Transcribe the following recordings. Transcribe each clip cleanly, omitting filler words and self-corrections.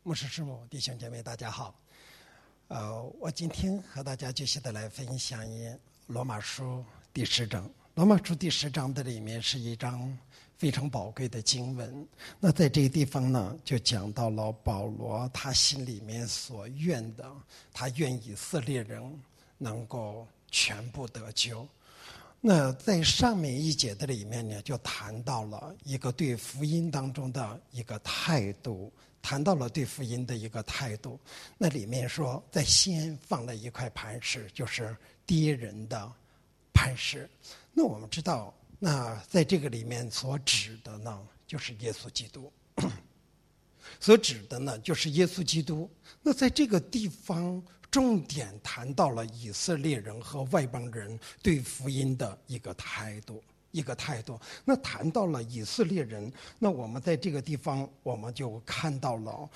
牧师师母、弟兄姐妹，大家好。我今天和大家继续的来分享罗马书第10章。罗马书第10章的里面是一章非常宝贵的经文。那在这个地方呢，就讲到了保罗他心里面所愿的，他愿以色列人能够全部得救。那在上面一节的里面呢，就谈到了一个对福音当中的一个态度，谈到了对福音的一个态度。那里面说，在先放了一块磐石，就是跌人的磐石。那我们知道，那在这个里面所指的呢，就是耶稣基督。所指的呢，就是耶稣基督。那在这个地方，重点谈到了以色列人和外邦人对福音的一个态度。那谈到了以色列人，那我们在这个地方，我们就看到了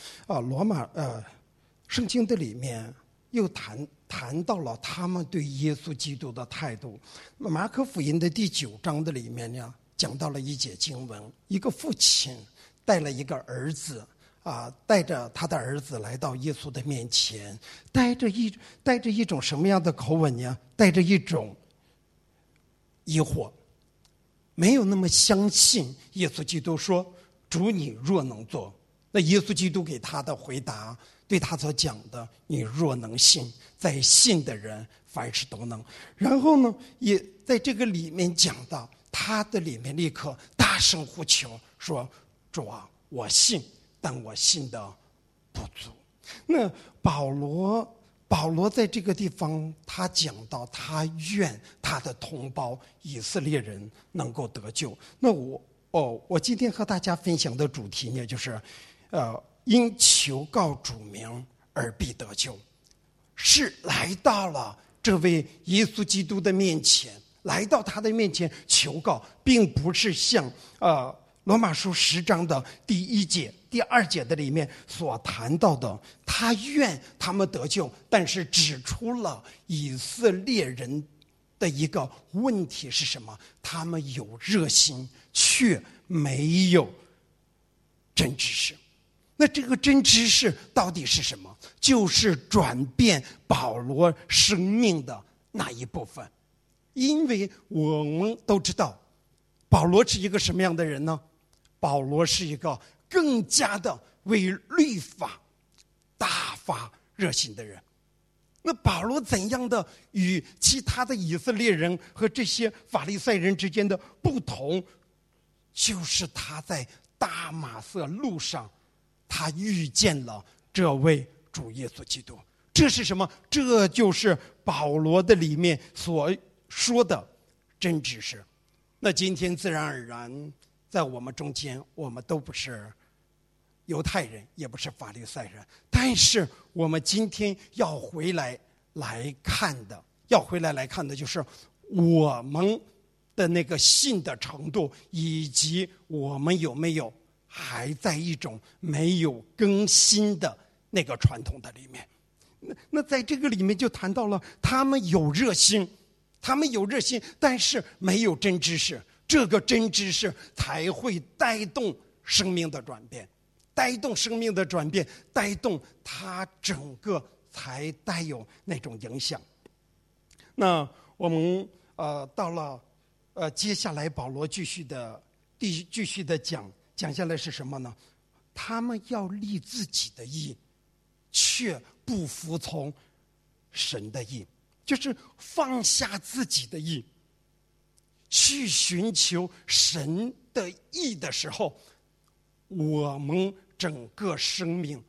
圣经的里面又谈到了他们对耶稣基督的态度。马可福音的第9章的里面呢，讲到了一节经文，一个父亲带了一个儿子。带着他的儿子来到耶稣的面前，带着一种什么样的口吻呢？带着一种疑惑，没有那么相信耶稣基督说：“主，你若能做。”那耶稣基督给他的回答，对他所讲的：“你若能信，在信的人凡事都能。”然后呢，也在这个里面讲到，他的里面立刻大声呼求说：“主啊，我信。”但我信的不足。那保罗在这个地方，他讲到他愿他的同胞以色列人能够得救。那我今天和大家分享的主题呢，就是因求告主名而必得救，是来到了这位耶稣基督的面前，来到他的面前求告，并不是像罗马书10章的第1节、第2节的里面所谈到的，他愿他们得救，但是指出了以色列人的一个问题是什么？他们有热心，却没有真知识。那这个真知识到底是什么？就是转变保罗生命的那一部分。因为我们都知道，保罗是一个什么样的人呢？保罗是一个更加的为律法大发热心的人。那保罗怎样的与其他的以色列人和这些法利赛人之间的不同，就是他在大马色路上，他遇见了这位主耶稣基督。这是什么？这就是保罗的里面所说的真知识。那今天自然而然，在我们中间，我们都不是犹太人，也不是法利赛人，但是我们今天要回来看的就是我们的那个信的程度，以及我们有没有还在一种没有更新的那个传统的里面。那在这个里面就谈到了他们有热心，但是没有真知识。这个真知识才会带动生命的转变，带动它整个才带有那种影响。那我们到了接下来保罗继续的讲下来是什么呢？他们要立自己的义，却不服从神的义，就是放下自己的义，去寻求神的义的时候，我们整个生命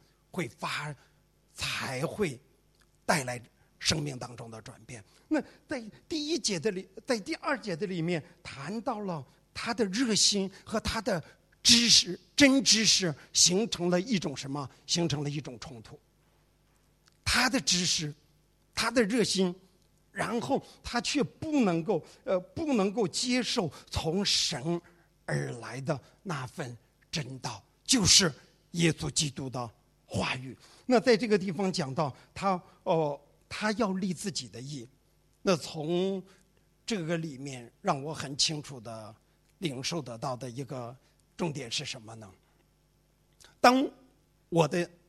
才会带来生命当中的转变。那在第2节的里面谈到了他的热心和他的真知识形成了一种什么？形成了一种冲突。他的知识，他的热心，然后他却不能够接受从神而来的那份真道，就是耶稣基督的话语。那在这个地方讲到他要立自己的义。那从这个里面让我很清楚的领受得到的一个重点是什么呢？当我的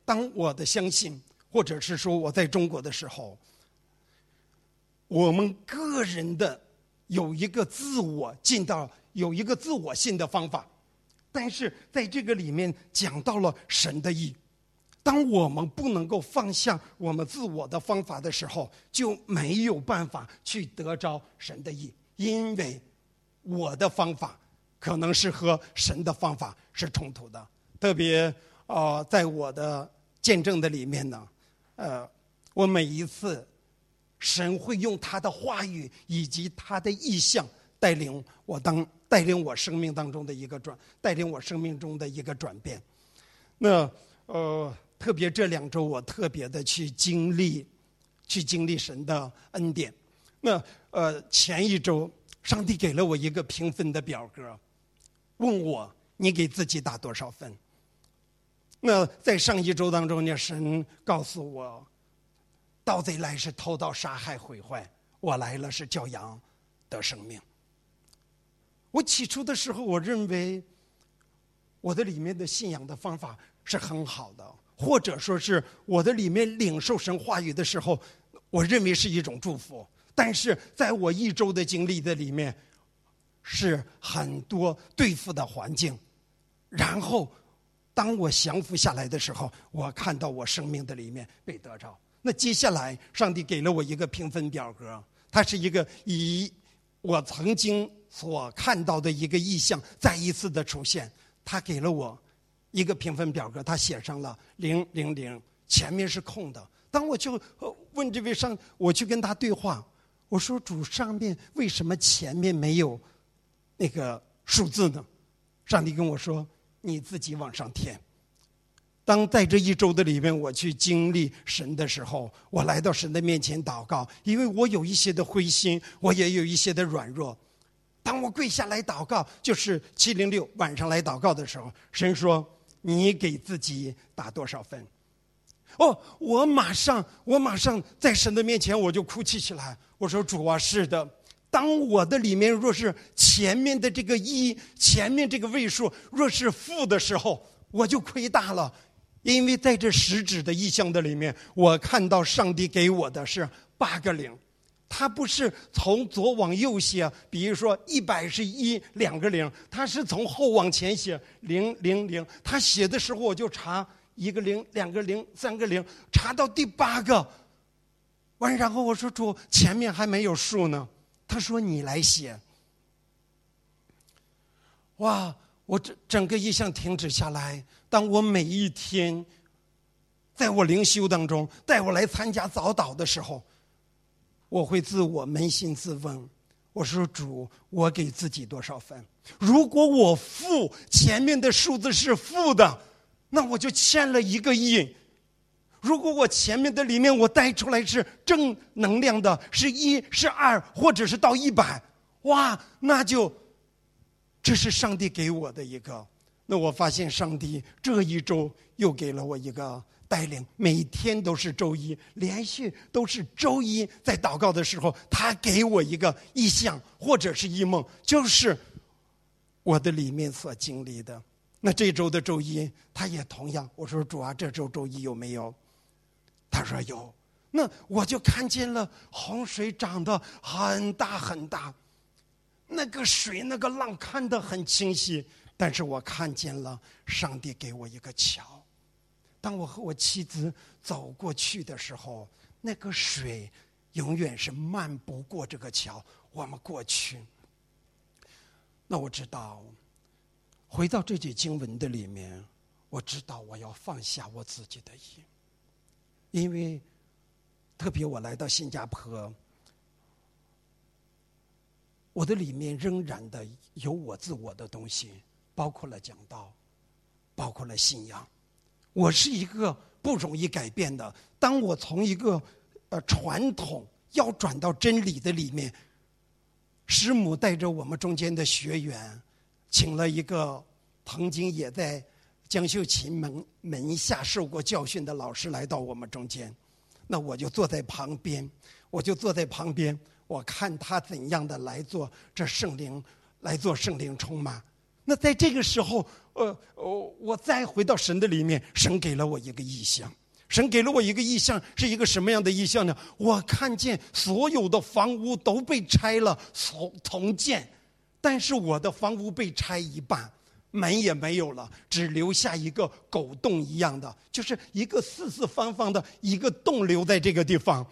当我的相信，或者是说我在中国的时候，我们个人的有一个自我信的方法，但是在这个里面讲到了神的义。当我们不能够放下我们自我的方法的时候，就没有办法去得着神的义，因为我的方法可能是和神的方法是冲突的。特别在我的见证的里面呢，我每一次神会用他的话语以及他的意象带领我生命当中的带领我生命中的一个转变。那特别这2周我特别的去经历神的恩典。那前1周上帝给了我一个评分的表格，问我你给自己打多少分。那在上1周当中呢，神告诉我，盗贼来是偷盗杀害毁坏，我来了是叫羊得生命。我起初的时候，我认为我的里面的信仰的方法是很好的，或者说是我的里面领受神话语的时候，我认为是一种祝福。但是在我1周的经历的里面，是很多对付的环境，然后当我降服下来的时候，我看到我生命的里面被得着。那接下来上帝给了我一个评分表格，它是一个以我曾经所看到的一个意象再一次的出现。他给了我一个评分表格，他写上了000，前面是空的。当我就问这位我去跟他对话，我说主，上面为什么前面没有那个数字呢？上帝跟我说，你自己往上填。当在这1周的里面我去经历神的时候，我来到神的面前祷告，因为我有一些的灰心，我也有一些的软弱。当我跪下来祷告，就是706晚上来祷告的时候，神说你给自己打多少分？我马上在神的面前我就哭泣起来。我说主啊，是的，当我的里面若是前面的这个1，前面这个位数若是负的时候，我就亏大了。因为在这10指的意象的里面，我看到上帝给我的是8个0，他不是从左往右写，比如说100是2个0，他是从后往前写000。他写的时候我就查1个0、2个0、3个0，查到第8个完，然后我说主，前面还没有数呢。他说你来写。哇，我整个意象停止下来。当我每一天在我灵修当中带我来参加早祷的时候，我会自我扪心自问，我说主，我给自己多少分？如果我负，前面的数字是负的，那我就欠了1个1。如果我前面的里面我带出来是正能量的，是1是2，或者是到100，哇，那就这是上帝给我的一个。那我发现上帝这1周又给了我一个带领，每天都是周1，连续都是周1，在祷告的时候他给我一个意象或者是异梦，就是我的里面所经历的。那这周的周1他也同样，我说主啊，这周周1有没有？他说有。那我就看见了洪水涨得很大很大，那个水那个浪看得很清晰，但是我看见了上帝给我一个桥。当我和我妻子走过去的时候，那个水永远是漫不过这个桥，我们过去。那我知道回到这节经文的里面，我知道我要放下我自己的意，因为特别我来到新加坡，我的里面仍然的有我自我的东西，包括了讲道，包括了信仰。我是一个不容易改变的。当我从一个传统要转到真理的里面，师母带着我们中间的学员，请了一个曾经也在江秀琴门下受过教训的老师来到我们中间。那我就坐在旁边，我看他怎样的来做圣灵充满。那在这个时候， 我再回到神的里面，神给了我一个意象。神给了我一个意象，是一个什么样的意象呢？我看见所有的房屋都被拆了，重建，但是我的房屋被拆一半，门也没有了，只留下一个狗洞一样的，就是一个四四方方的一个洞留在这个地方。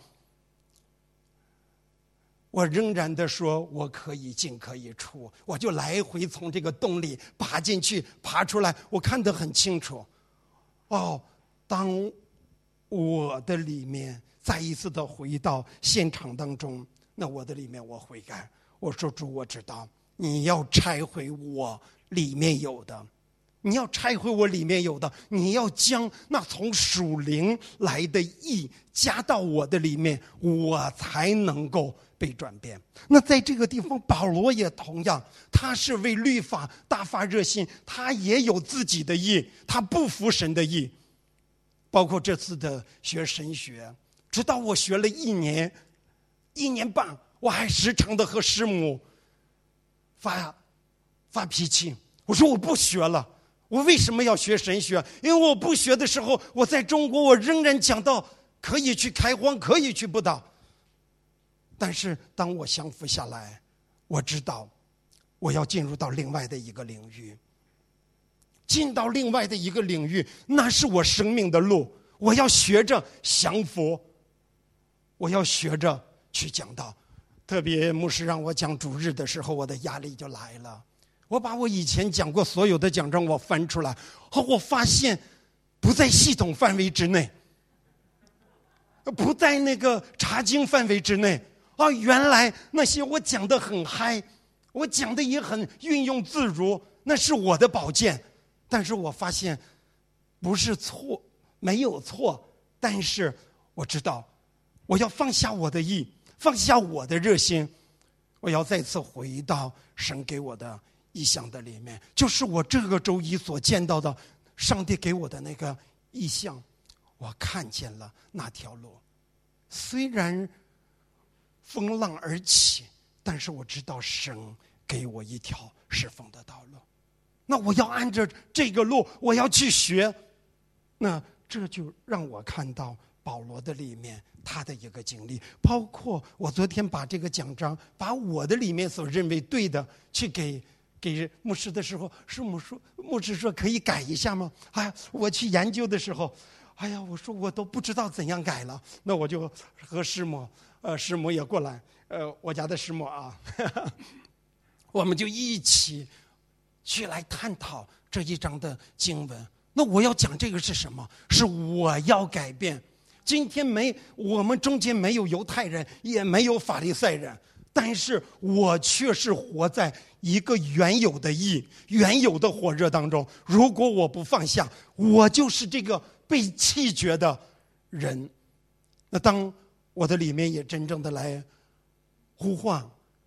我仍然的说，我可以进可以出，我就来回从这个洞里爬进去爬出来，我看得很清楚。当我的里面再一次的回到现场当中，那我的里面我悔改，我说主，我知道你要拆毁我里面有的，你要拆毁我里面有的，你要将那从属灵来的义加到我的里面，我才能够被转变。那在这个地方，保罗也同样，他是为律法大发热心，他也有自己的义，他不服神的义。包括这次的学神学，直到我学了1年半，我还时常的和师母发脾气。我说我不学了，我为什么要学神学？因为我不学的时候，我在中国我仍然讲到可以去开荒，可以去布道。但是当我降服下来，我知道我要进入到另外的一个领域，进到另外的一个领域，那是我生命的路。我要学着降服，我要学着去讲道。特别牧师让我讲主日的时候，我的压力就来了。我把我以前讲过所有的讲章我翻出来，我发现不在系统范围之内，不在那个查经范围之内。原来那些我讲得很嗨，我讲的也很运用自如，那是我的宝剑。但是我发现不是错，没有错，但是我知道我要放下我的意，放下我的热心，我要再次回到神给我的意象的里面，就是我这个周一所见到的上帝给我的那个意象。我看见了那条路，虽然风浪而起，但是我知道神给我一条释放的道路。那我要按着这个路，我要去学。那这就让我看到保罗的里面他的一个经历，包括我昨天把这个讲章，把我的里面所认为对的去给牧师的时候，牧师说可以改一下吗？我去研究的时候，我说我都不知道怎样改了。那我就和师母也过来，我家的师母啊，我们就一起去来探讨这一章的经文。那我要讲这个是什么？是我要改变。今天我们中间没有犹太人，也没有法利赛人，但是我却是活在一个原有的义、原有的火热当中。如果我不放下，我就是这个被弃绝的人。那当我的里面也真正的来呼唤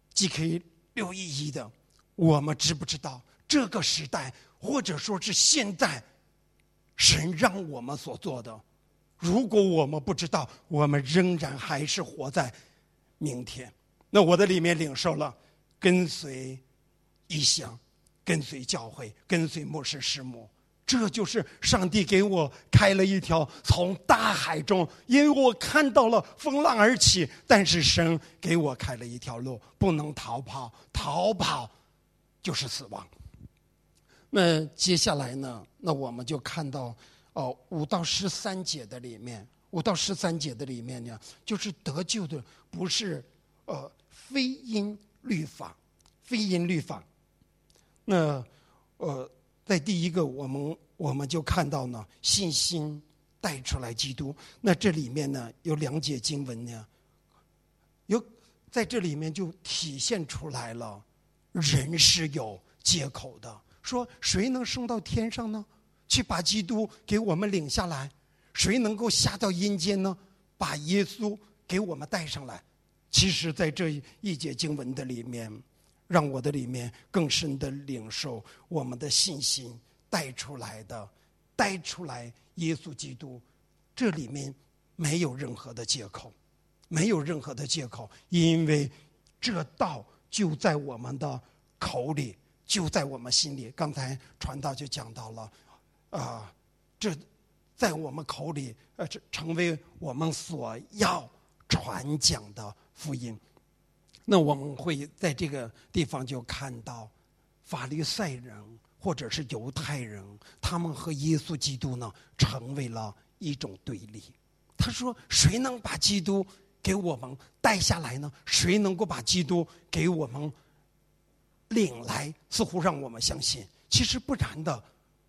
GK611的，我们知不知道这个时代，或者说是现在神让我们所做的，如果我们不知道，我们仍然还是活在明天。那我的里面领受了跟随异象，跟随教会，跟随牧师师母，这就是上帝给我开了一条从大海中，因为我看到了风浪而起，但是神给我开了一条路，不能逃跑，逃跑就是死亡。那接下来呢，那我们就看到5到13节的里面，5到13节的里面呢，就是得救的不是非因律法，非因律法。那在第一个我们就看到呢，信心带出来基督。那这里面呢有2节经文呢，在这里面就体现出来了，人是有借口的。说谁能升到天上呢？去把基督给我们领下来。谁能够下到阴间呢？把耶稣给我们带上来。其实在这一节经文的里面，让我的里面更深的领受我们的信心带出来耶稣基督，这里面没有任何的借口，没有任何的借口，因为这道就在我们的口里， 就在我们心里。刚才传道就讲到了，这在我们口里，成为我们所要传讲的福音。那我们会在这个地方就看到法利赛人或者是犹太人，他们和耶稣基督呢成为了一种对立。他说，谁能把基督给我们带下来呢？谁能够把基督给我们领来？似乎让我们相信，其实不然的。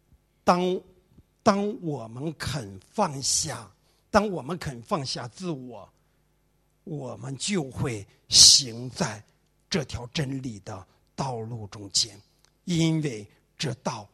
当我们肯放下自我，我们就会行在这条真理的道路中间。因为这道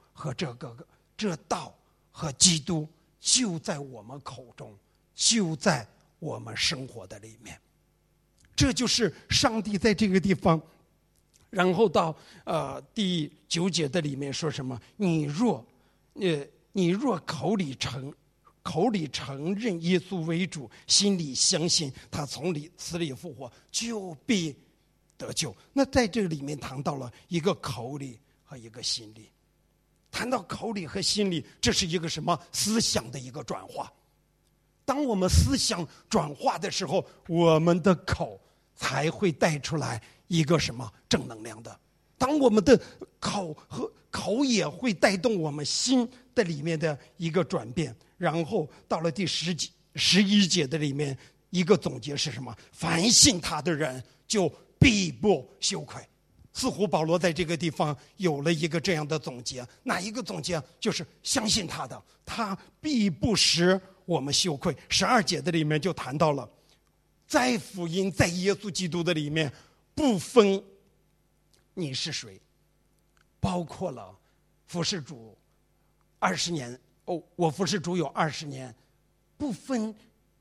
和基督就在我们口中，就在我们生活的里面。这就是上帝在这个地方。然后到第9节的里面说什么？你若口里承认耶稣为主，心里相信他从死里复活，就必得救。那在这里面谈到了一个口里和一个心里。谈到口里和心里，这是一个什么思想的一个转化。当我们思想转化的时候，我们的口才会带出来一个什么正能量的。当我们的口也会带动我们心的里面的一个转变。然后到了第11节的里面，一个总结是什么？凡信他的人就必不羞愧。似乎保罗在这个地方有了一个这样的总结。哪一个总结？就是相信他的，他必不使我们羞愧。12节的里面就谈到了，在福音，在耶稣基督的里面，不分你是谁，包括了服侍主20年，我服侍主有20年，不分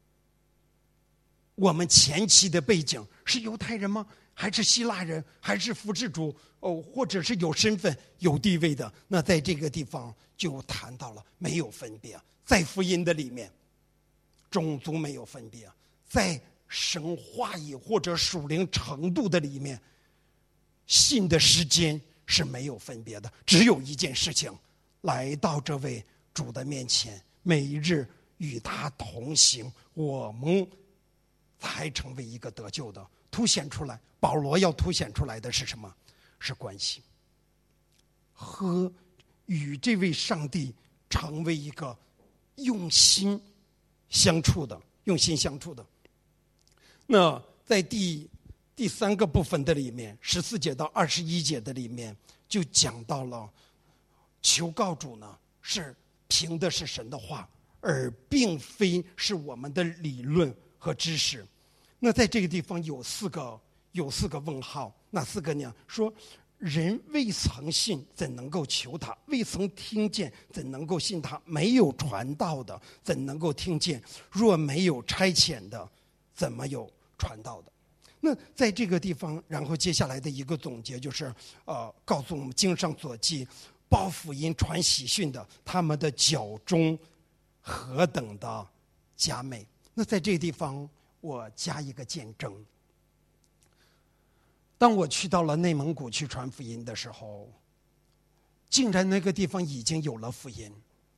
我们前期的背景是犹太人吗？还是希腊人？还是服侍主或者是有身份有地位的？那在这个地方就谈到了没有分别。在福音的里面，种族没有分别，在神话语或者属灵程度的里面，信的时间是没有分别的。只有一件事情，来到这位主的面前，每日与他同行，我们才成为一个得救的。凸显出来，保罗要凸显出来的是什么？是关系，和与这位上帝成为一个用心相处的。那在第3个部分的里面，14节到21节的里面就讲到了，求告主呢是凭的是神的话，而并非是我们的理论和知识。那在这个地方有四个问号。那4个呢？说人未曾信，怎能够求他？未曾听见，怎能够信他？没有传道的，怎能够听见？若没有差遣的，怎么有传道的？那在这个地方，然后接下来的一个总结就是告诉我们经上所记，报福音传喜讯的，他们的脚中何等的佳美。那在这个地方我加一个见证。当我去到了内蒙古去传福音的时候，竟然那个地方已经有了福音。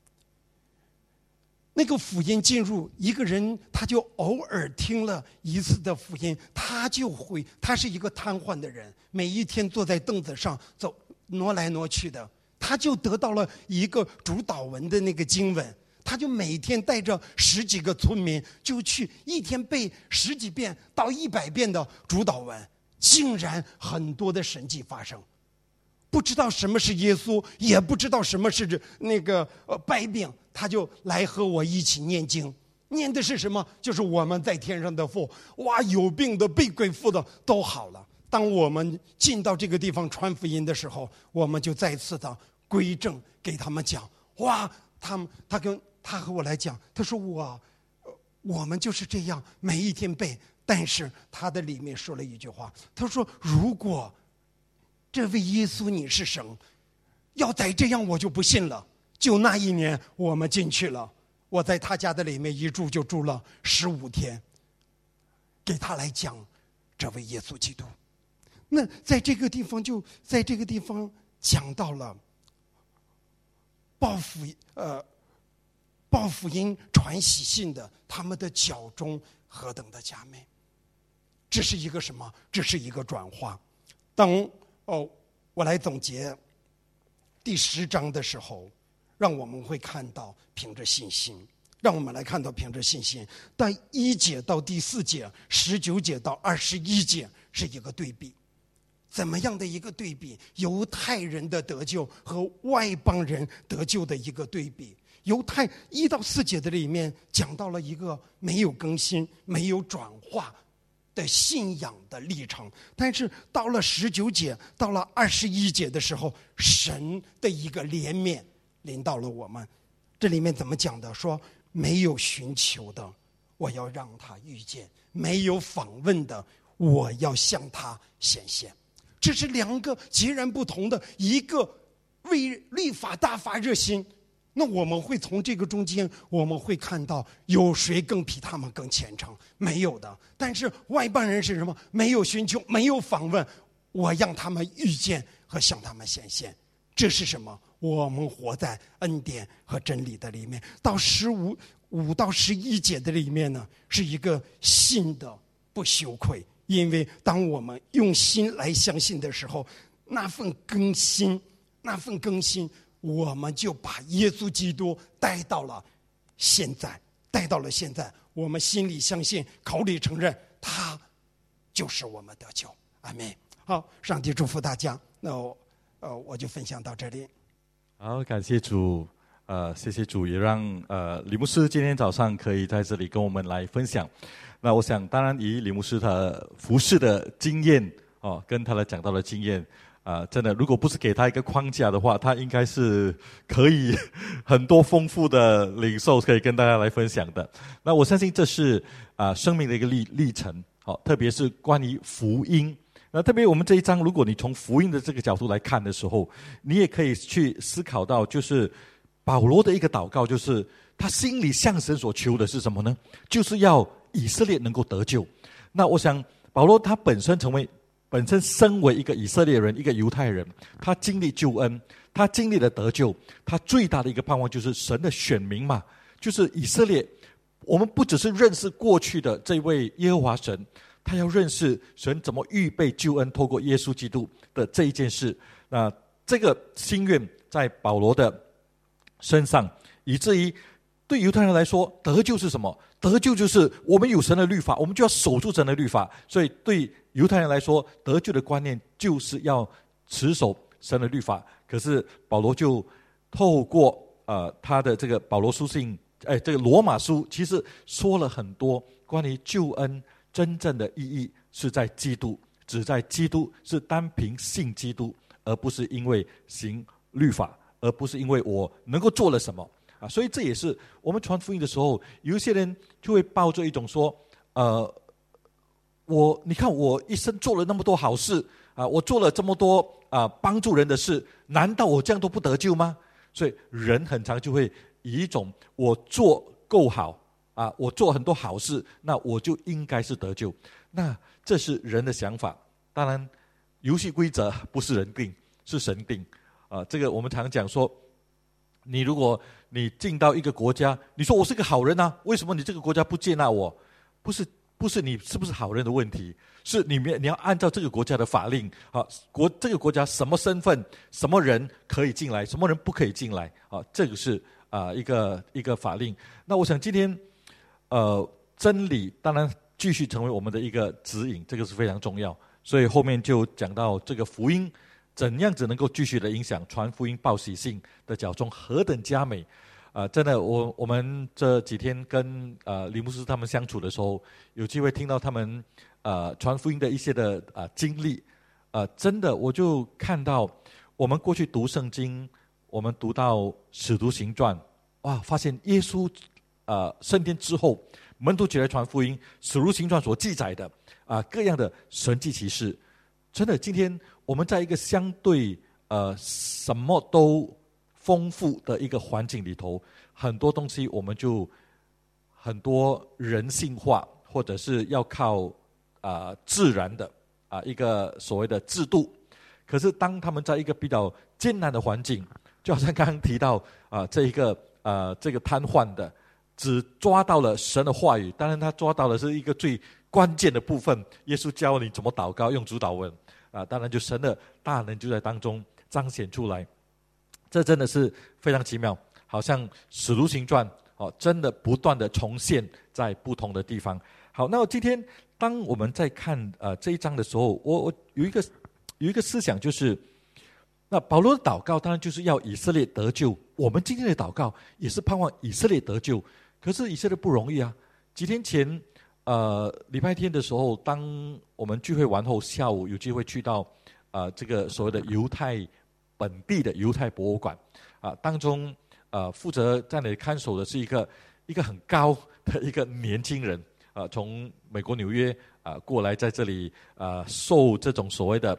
那个福音进入一个人，他就偶尔听了一次的福音，他是一个瘫痪的人，每一天坐在凳子上挪来挪去的，他就得到了一个主导文的那个经文，他就每天带着10几个村民，就去一天背10几遍到100遍的主导文，竟然很多的神迹发生。不知道什么是耶稣，也不知道什么是那个百病，他就来和我一起念经。念的是什么？就是我们在天上的父。哇，有病的、被鬼附的都好了。当我们进到这个地方传福音的时候，我们就再次的归正，给他们讲。哇，他和我来讲，他说我们就是这样，每一天背。但是他的里面说了一句话，他说如果这位耶稣你是神，要再这样我就不信了。就那一年我们进去了，我在他家的里面一住就住了15天，给他来讲这位耶稣基督。那在这个地方讲到了报福音传喜信的他们的脚中何等的佳美。这是一个什么？这是一个转化。当我来总结第10章的时候，让我们会看到凭着信心，让我们来看到凭着信心。但1节到第4节，19节到21节是一个对比。怎么样的一个对比？犹太人的得救和外邦人得救的一个对比。犹太1到4节的里面讲到了一个没有更新、没有转化的信仰的历程，但是到了19节，到了21节的时候，神的一个怜悯临到了我们。这里面怎么讲的？说没有寻求的，我要让他遇见；没有访问的，我要向他显现。这是2个截然不同的，一个为律法大发热心。那我们会从这个中间，我们会看到有谁更比他们更虔诚？没有的。但是外邦人是什么？没有寻求，没有访问，我让他们遇见和向他们显现。这是什么？我们活在恩典和真理的里面。到5到11节的里面呢，是一个信的不羞愧。因为当我们用心来相信的时候，那份更新，我们就把耶稣基督带到了现在，我们心里相信，口里承认，他就是我们得救。阿们。好，上帝祝福大家。那我就分享到这里。 好，感谢主，谢谢主，也让李牧师今天早上可以在这里跟我们来分享。那我想，当然以李牧师他服事的经验跟他的讲道的经验，真的，如果不是给他一个框架的话，他应该是可以很多丰富的领受可以跟大家来分享的。那我相信这是生命的一个历程，特别是关于福音。那特别我们这一章，如果你从福音的这个角度来看的时候，你也可以去思考到，就是保罗的一个祷告，就是他心里向神所求的是什么呢？就是要以色列能够得救。那我想保罗他本身身为一个以色列人，一个犹太人，他经历救恩，他经历了得救，他最大的一个盼望就是神的选民嘛，就是以色列。我们不只是认识过去的这位耶和华神，他要认识神怎么预备救恩，透过耶稣基督的这一件事。那这个心愿在保罗的身上，以至于对犹太人来说，得救是什么？得救就是我们有神的律法，我们就要守住神的律法。所以对犹太人来说，得救的观念就是要持守神的律法。可是保罗就透过他的这个保罗书信，这个罗马书，其实说了很多关于救恩真正的意义是在基督，只在基督，是单凭信基督，而不是因为行律法，而不是因为我能够做了什么。所以这也是我们传福音的时候，有一些人就会抱着一种说，你看我一生做了那么多好事我做了这么多帮助人的事，难道我这样都不得救吗？所以人很常就会以一种我做够好我做很多好事，那我就应该是得救。那这是人的想法。当然游戏规则不是人定，是神定这个我们常讲说，如果你进到一个国家，你说我是个好人为什么你这个国家不接纳我？不是你是不是好人的问题，是你要按照这个国家的法令这个国家什么身份，什么人可以进来，什么人不可以进来这个是一个法令。那我想今天真理当然继续成为我们的一个指引，这个是非常重要。所以后面就讲到这个福音怎样子能够继续的影响传福音报喜信的脚中何等佳美真的我们这几天跟李牧师他们相处的时候，有机会听到他们传福音的一些的经历真的我就看到我们过去读圣经，我们读到使徒行传发现耶稣升天之后，门徒起来传福音，使徒行传所记载的各样的神迹奇事，真的今天我们在一个相对什么都丰富的一个环境里头，很多东西我们就很多人性化，或者是要靠自然的一个所谓的制度。可是当他们在一个比较艰难的环境，就好像刚刚提到这个瘫痪的，只抓到了神的话语，当然他抓到的是一个最关键的部分，耶稣教你怎么祷告，用主祷文当然就神的大能就在当中彰显出来，这真的是非常奇妙，好像使徒行传真的不断的重现在不同的地方。好，那今天当我们在看这一章的时候，我有一个思想，就是那保罗的祷告当然就是要以色列得救，我们今天的祷告也是盼望以色列得救，可是以色列不容易啊。几天前礼拜天的时候，当我们聚会完后，下午有机会去到这个所谓的犹太本地的犹太博物馆当中负责在那里看守的是一个很高的一个年轻人从美国纽约过来，在这里受这种所谓的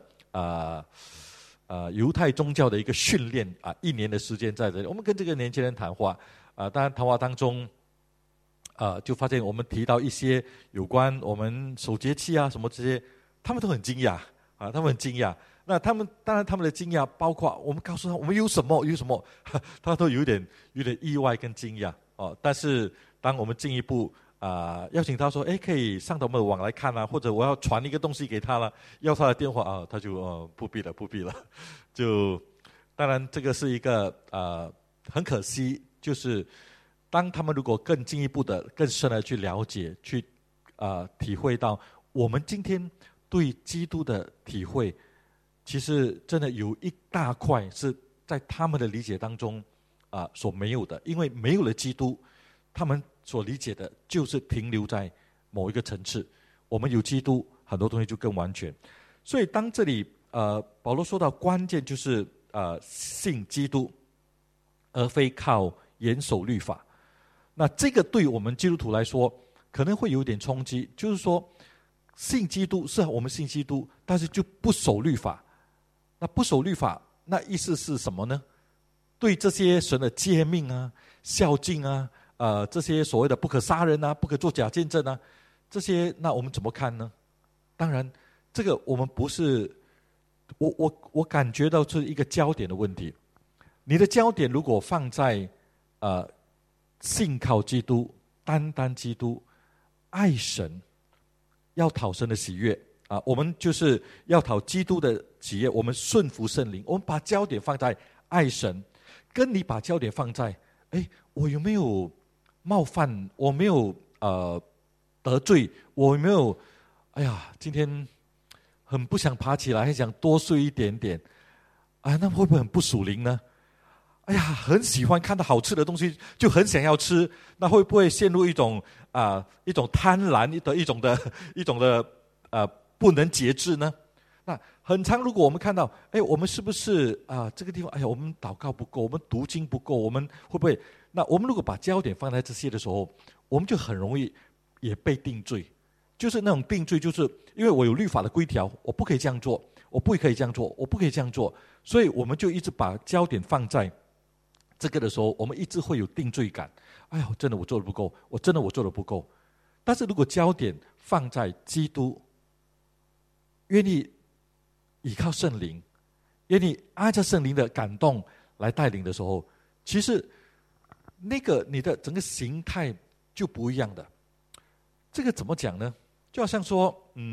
犹太宗教的一个训练1年的时间在这里。我们跟这个年轻人谈话当然谈话当中就发现我们提到一些有关我们守节期什么这些，他们都很惊讶他们很惊讶。那他们当然他们的惊讶包括我们告诉他我们有什么，他都有点意外跟惊讶但是当我们进一步邀请他说可以上到我们的网来看或者我要传一个东西给他了，要他的电话他就不必了就当然这个是一个很可惜，就是当他们如果更进一步的更深的去了解去体会到我们今天对基督的体会，其实真的有一大块是在他们的理解当中所没有的，因为没有了基督，他们所理解的就是停留在某一个层次，我们有基督，很多东西就更完全。所以当这里保罗说到关键就是信基督，而非靠严守律法。那这个对我们基督徒来说可能会有点冲击，就是说信基督是我们信基督，但是就不守律法。那不守律法，那意思是什么呢？对这些神的诫命孝敬这些所谓的不可杀人不可作假见证这些，那我们怎么看呢？当然这个我们不是我感觉到是一个焦点的问题。你的焦点如果放在信靠基督，单单基督，爱神，要讨神的喜悦我们就是要讨基督的喜悦，我们顺服圣灵，我们把焦点放在爱神，跟你把焦点放在我有没有冒犯，我没有得罪，我有没有今天很不想爬起来，还想多睡一点点那会不会很不属灵呢？很喜欢看到好吃的东西就很想要吃，那会不会陷入一种贪婪的一种的不能节制呢？那很常如果我们看到我们是不是这个地方我们祷告不够，我们读经不够，我们会不会，那我们如果把焦点放在这些的时候，我们就很容易也被定罪。就是那种定罪，就是因为我有律法的规条，我不可以这样做，我不可以这样做，我不可以这样做，所以我们就一直把焦点放在这个的时候，我们一直会有定罪感。真的我做的不够，我做的不够。但是如果焦点放在基督，愿意依靠圣灵，愿意按照圣灵的感动来带领的时候，其实那个你的整个形态就不一样的。这个怎么讲呢？就好像说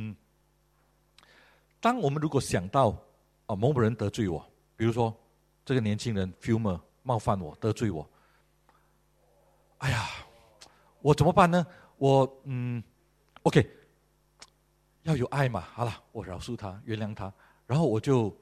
当我们如果想到某人得罪我，比如说这个年轻人 Filmer 冒犯我，得罪我，我怎么办呢？我OK， 要有爱嘛，好了，我饶恕他，原谅他，然后我就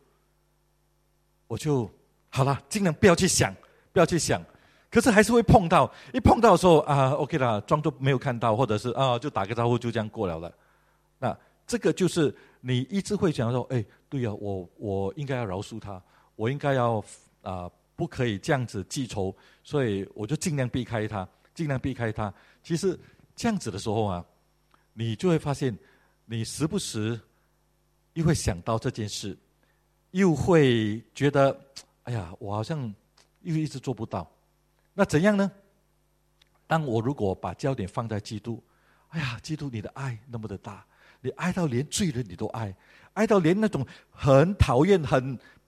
好了，尽量不要去想，可是还是会碰到，一碰到的时候OK 啦，装作没有看到，或者是就打个招呼就这样过了。那这个就是你一直会想说对啊，我应该要饶恕他，我应该要不可以这样子记仇，所以我就尽量避开他。其实这样子的时候你就会发现你时不时又会想到这件事，又会觉得我好像又一直做不到。那怎样呢？当我如果把焦点放在基督，基督你的爱那么的大，你爱到连罪人你都爱到连那种很讨厌很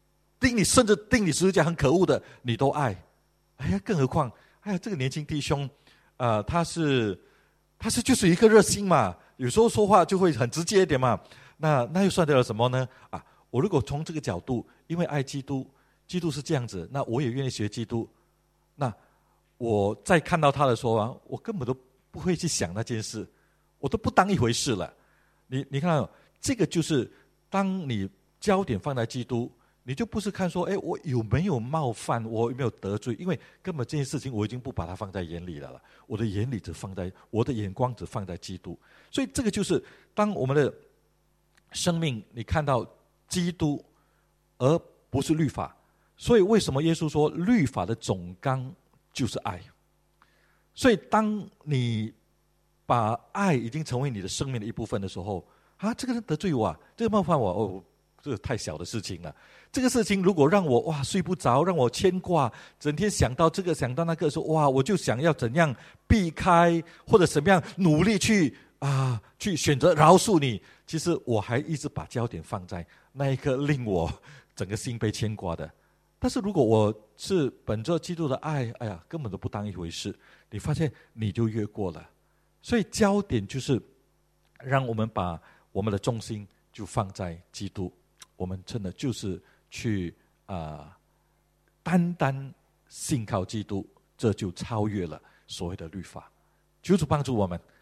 钉你甚至钉你十字架很可恶的，你都爱。哎呀，更何况，哎呀，这个年轻弟兄，他是就是一个热心嘛，有时候说话就会很直接一点嘛。那又算得了什么呢？我如果从这个角度，因为爱基督，基督是这样子，那我也愿意学基督。那我再看到他的时候我根本都不会去想那件事，我都不当一回事了。你看到这个就是当你焦点放在基督，你就不是看说，我有没有冒犯，我有没有得罪，因为根本这件事情我已经不把它放在眼里了。我的眼光只放在基督。所以这个就是当我们的生命你看到基督，而不是律法。所以为什么耶稣说律法的总纲就是爱？所以当你把爱已经成为你的生命的一部分的时候，这个人得罪我这个冒犯我，这个太小的事情了。这个事情如果让我睡不着，让我牵挂，整天想到这个想到那个，说我就想要怎样避开，或者怎么样努力去选择饶恕你。其实我还一直把焦点放在那一个令我整个心被牵挂的。但是如果我是本着基督的爱，根本都不当一回事，你发现你就越过了。所以焦点就是让我们把我们的重心就放在基督，我们真的就是去单单信靠基督，这就超越了所谓的律法。求主帮助我们，